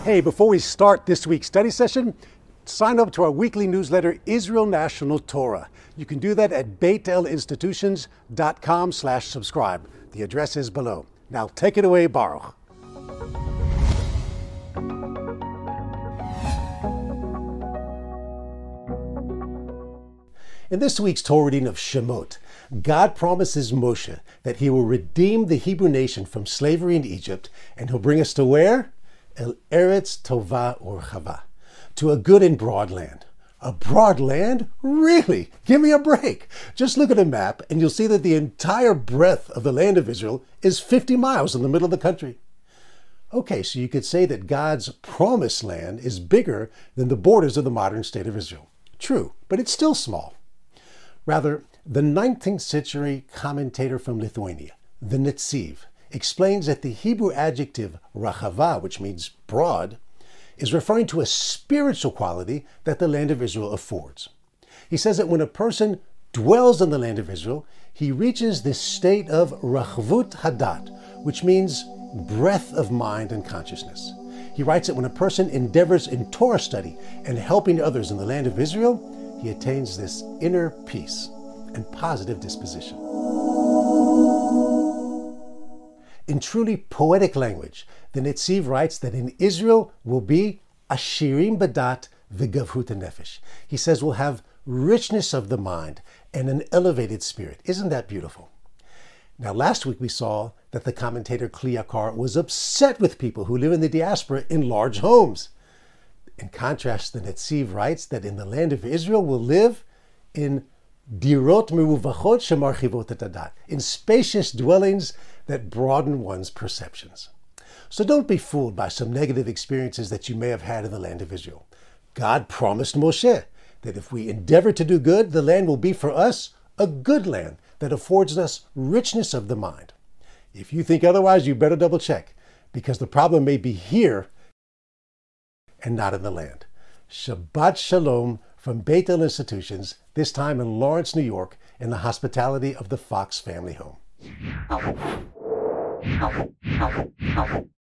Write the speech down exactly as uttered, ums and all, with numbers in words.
Hey, before we start this week's study session, sign up to our weekly newsletter, Israel National Torah. You can do that at beitelinstitutions.com slash subscribe. The address is below. Now take it away, Baruch. In this week's Torah reading of Shemot, God promises Moshe that he will redeem the Hebrew nation from slavery in Egypt, and he'll bring us to where? El Eretz Tova Urchava, to a good and broad land. A broad land? Really? Give me a break. Just look at a map and you'll see that the entire breadth of the land of Israel is fifty miles in the middle of the country. Okay, so you could say that God's promised land is bigger than the borders of the modern state of Israel. True, but it's still small. Rather, the nineteenth century commentator from Lithuania, the Netziv, explains that the Hebrew adjective rachava, which means broad, is referring to a spiritual quality that the land of Israel affords. He says that when a person dwells in the land of Israel, he reaches this state of rachvut hadat, which means breadth of mind and consciousness. He writes that when a person endeavors in Torah study and helping others in the land of Israel, he attains this inner peace and positive disposition. In truly poetic language, the Netziv writes that in Israel will be ashirim badat v'gavhut nefesh. He says we'll have richness of the mind and an elevated spirit. Isn't that beautiful? Now, last week we saw that the commentator Kli Yakar was upset with people who live in the diaspora in large homes. In contrast, the Netziv writes that in the land of Israel we'll live in dirot meruvachot shemarchivot et hadat, in spacious dwellings that broaden one's perceptions. So don't be fooled by some negative experiences that you may have had in the land of Israel. God promised Moshe that if we endeavor to do good, the land will be for us a good land that affords us richness of the mind. If you think otherwise, you better double check, because the problem may be here and not in the land. Shabbat Shalom from Beit El Institutions, this time in Lawrence, New York, in the hospitality of the Fox family home.